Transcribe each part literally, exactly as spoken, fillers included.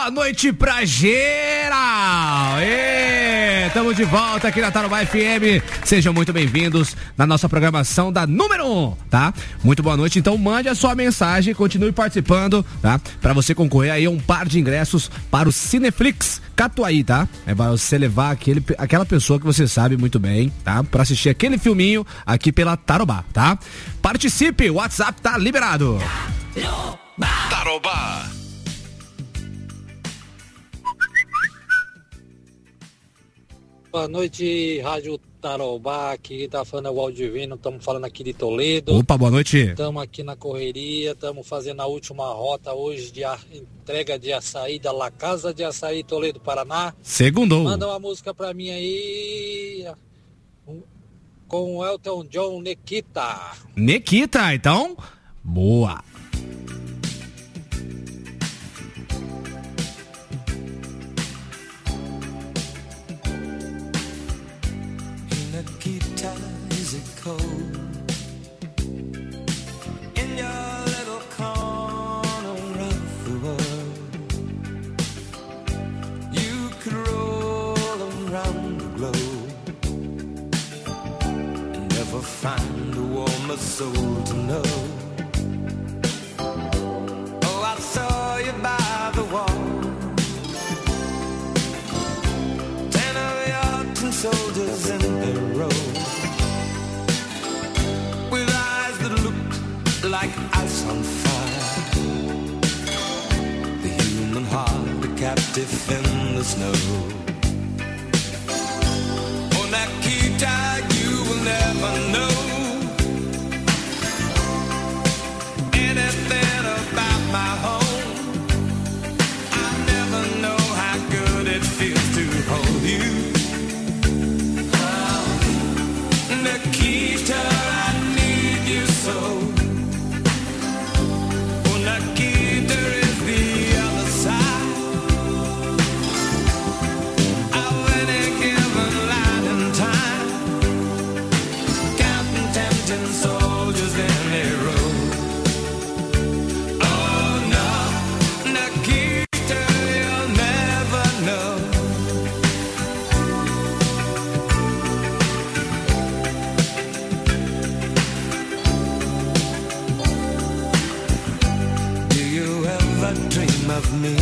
boa noite pra geral! Estamos de volta aqui na Tarobá F M. Sejam muito bem-vindos na nossa programação da número um, tá? Muito boa noite. Então mande a sua mensagem, continue participando, tá? Pra você concorrer aí a um par de ingressos para o Cineflix Catuaí, tá? É para você levar aquele, aquela pessoa que você sabe muito bem, tá? Pra assistir aquele filminho aqui pela Tarobá, tá? Participe, o WhatsApp tá liberado. Tarobá. Boa noite, Rádio Tarobá, aqui tá falando é o Waldivino, estamos falando aqui de Toledo. Opa, boa noite. Estamos aqui na correria, estamos fazendo a última rota hoje de a, entrega de açaí da La Casa de Açaí, Toledo, Paraná. Segundou. Manda uma música pra mim aí, com o Elton John, Nikita. Nikita, então, boa. Nikita, is it cold in your little corner of the world? You could roll around the globe and never find a warmer soul to know. Oh, I saw you by the wall, ten of your tin soldiers in their row, with eyes that looked like ice on fire, the human heart a captive in the snow. Oh, Nikita, you will never know anything about my home. I never know how good it feels to hold you. Nikita, I need you so. Oh, Nikita is the other side of any given line in time, counting tempting soldiers in their row. Oh no, Nikita, you'll never know. Dream of me?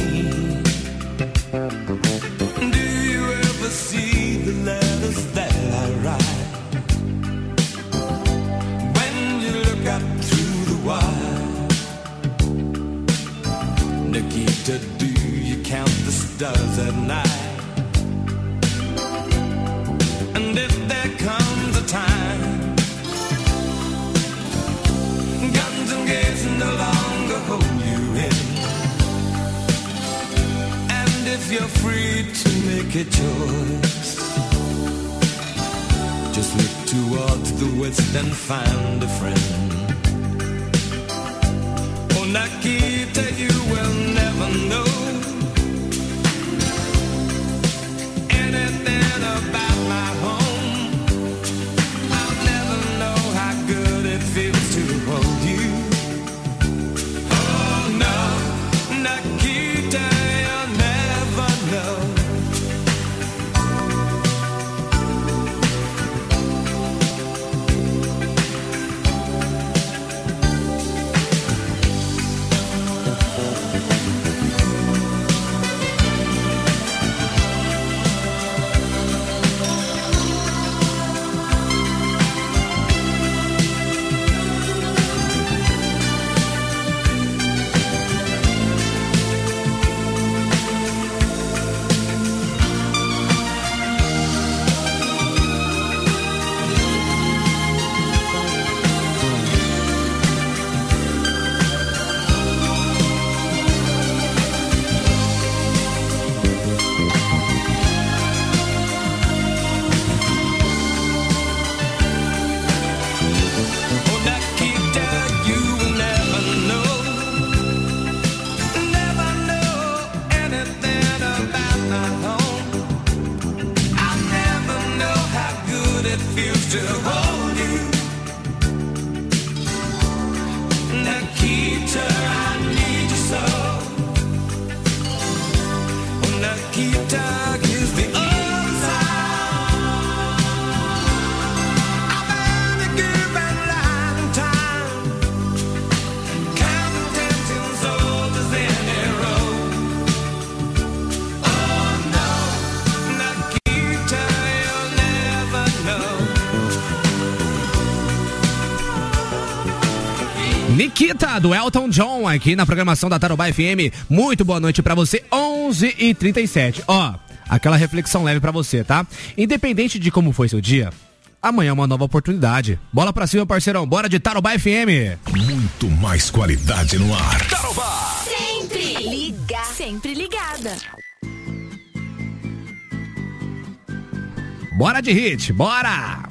Do you ever see the letters that I write? When you look up through the wire, Nikita, do you count the stars at night? And if there comes a time guns and gates no longer hold you in, if you're free to make a choice, just look towards the west and find a friend. Oh, Nikita, you will never know anything about my home. I'll never know how good it feels to hold you. Oh no, Nikita, lucky tag is the answer. I've had a given long time, counting ten till soldiers in a row. Oh no, Nikita, you'll never know. Nikita, do Elton John, aqui na programação da Tarobá F M. Muito boa noite pra você, onze e trinta e sete. Ó, aquela reflexão leve pra você, tá? Independente de como foi seu dia, amanhã é uma nova oportunidade. Bola pra cima, parceirão. Bora de Tarobá F M. Muito mais qualidade no ar. Tarobá. Sempre liga, sempre ligada. Bora de hit, bora!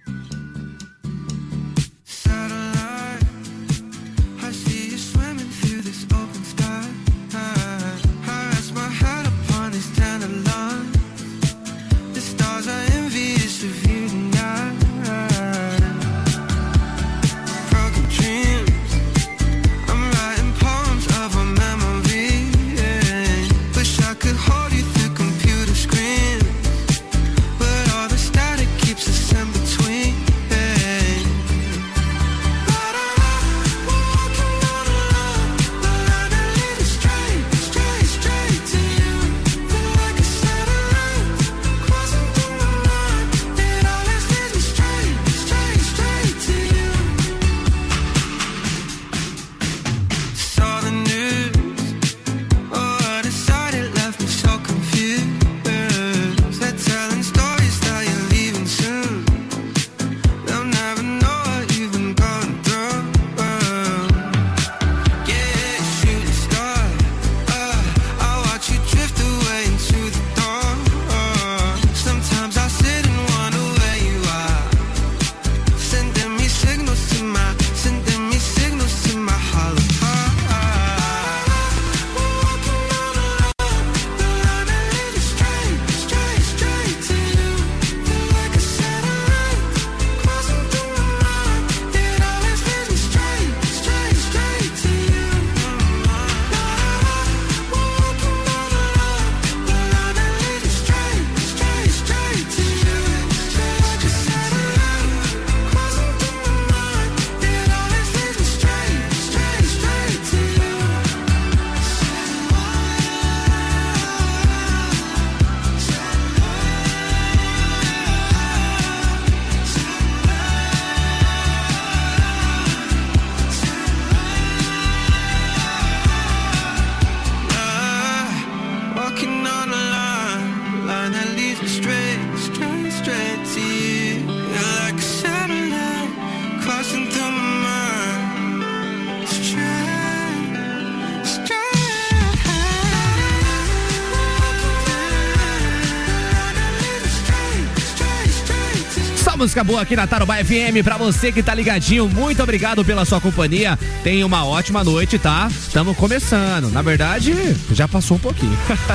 Música boa aqui na Tarobá F M pra você que tá ligadinho, muito obrigado pela sua companhia. Tenha uma ótima noite, tá? Estamos começando, na verdade já passou um pouquinho.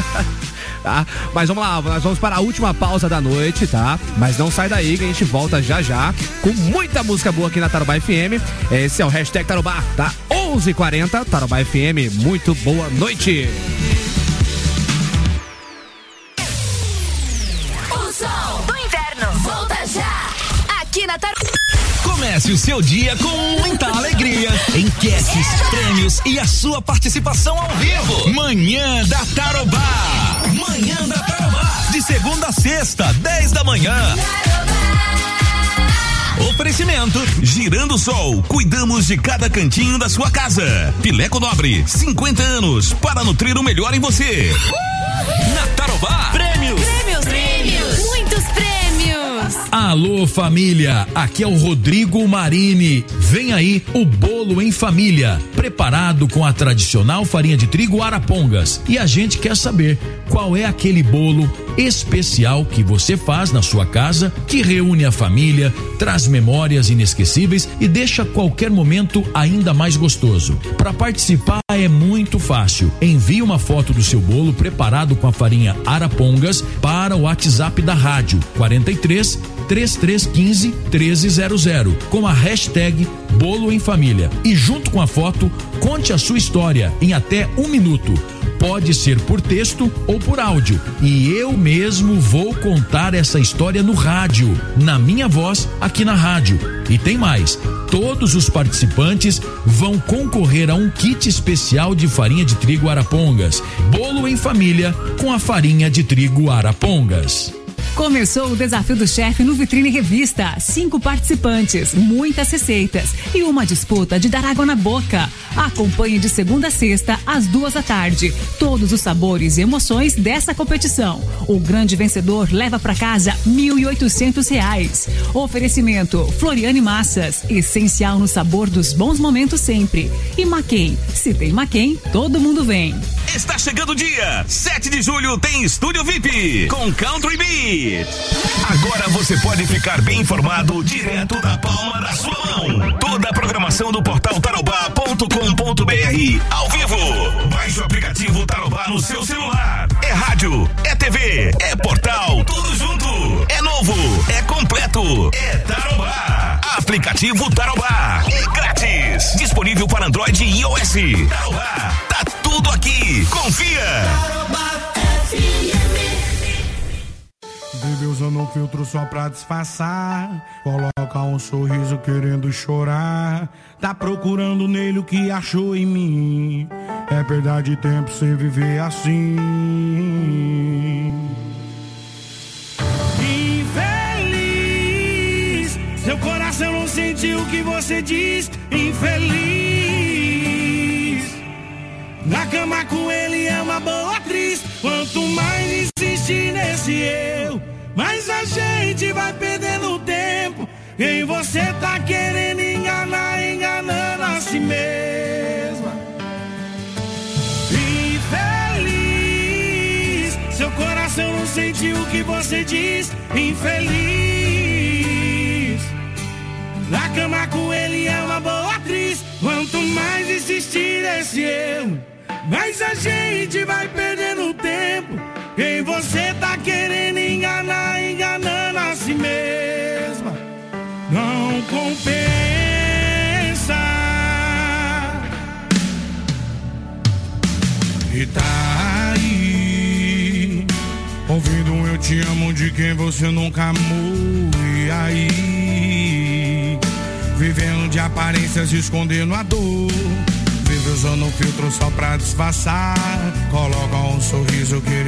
Tá? Mas vamos lá, nós vamos para a última pausa da noite, tá? Mas não sai daí que a gente volta já já com muita música boa aqui na Tarobá F M. Esse é o hashtag Tarobá, tá? onze e quarenta, Tarobá F M, muito boa noite. O som do inverno volta já aqui na Tarobá. Comece o seu dia com muita alegria, enquetes, prêmios e a sua participação ao vivo. Manhã da Tarobá. Manhã da Tarobá. De segunda a sexta, dez da manhã. Oferecimento Girando Sol, cuidamos de cada cantinho da sua casa. Pileco Nobre, cinquenta anos para nutrir o melhor em você. Na Tarobá, prêmios. Prêmios, prêmios, muitos prêmios. Alô família, aqui é o Rodrigo Marini. Vem aí o bolo em família, preparado com a tradicional farinha de trigo Arapongas. E a gente quer saber qual é aquele bolo especial que você faz na sua casa, que reúne a família, traz memórias inesquecíveis e deixa qualquer momento ainda mais gostoso. Para participar é muito fácil. Envie uma foto do seu bolo preparado com a farinha Arapongas para o WhatsApp da rádio quarenta e três, trinta e três quinze, treze zero zero com a hashtag Bolo em Família. E junto com a foto, conte a sua história em até um minuto. Pode ser por texto ou por áudio. E eu mesmo vou contar essa história no rádio, na minha voz, aqui na rádio. E tem mais, todos os participantes vão concorrer a um kit especial de farinha de trigo Arapongas. Bolo em família com a farinha de trigo Arapongas. Começou o desafio do chefe no Vitrine Revista. Cinco participantes, muitas receitas e uma disputa de dar água na boca. Acompanhe de segunda a sexta, às duas da tarde, todos os sabores e emoções dessa competição. O grande vencedor leva para casa mil e oitocentos reais. Oferecimento Floriane Massas, essencial no sabor dos bons momentos sempre. E Maquin, se tem Maquin, todo mundo vem. Está chegando o dia, sete de julho tem Estúdio V I P com Country Beat. Agora você pode ficar bem informado direto da palma da sua mão. Toda a programação do portal tarobá ponto com ponto br ao vivo. Baixe o aplicativo Tarobá no seu celular. É rádio, é T V, é portal, tudo junto. É novo, é completo, é Tarobá. Aplicativo Tarobá, é grátis. Disponível para Android e iOS. Tarobá, tá tudo aqui. Confia. Tarobá F M. Vive usando um filtro só pra disfarçar. Coloca um sorriso querendo chorar. Tá procurando nele o que achou em mim. É perda de tempo sem viver assim. Infeliz, seu coração não sentiu o que você diz. Infeliz, na cama com ele é uma boa atriz. Quanto mais insistir nesse eu, mas a gente vai perdendo tempo. Quem você tá querendo enganar, enganando a si mesma. Infeliz, seu coração não sentiu o que você diz. Infeliz, na cama com ele é uma boa atriz. Quanto mais insistir esse erro, mas a gente vai perdendo tempo. Quem você tá querendo enganar, enganando a si mesma. Não compensa. E tá aí, ouvindo um eu te amo de quem você nunca amou. E aí, vivendo de aparências, escondendo a dor. Vive usando um filtro só pra disfarçar. Coloca um sorriso querendo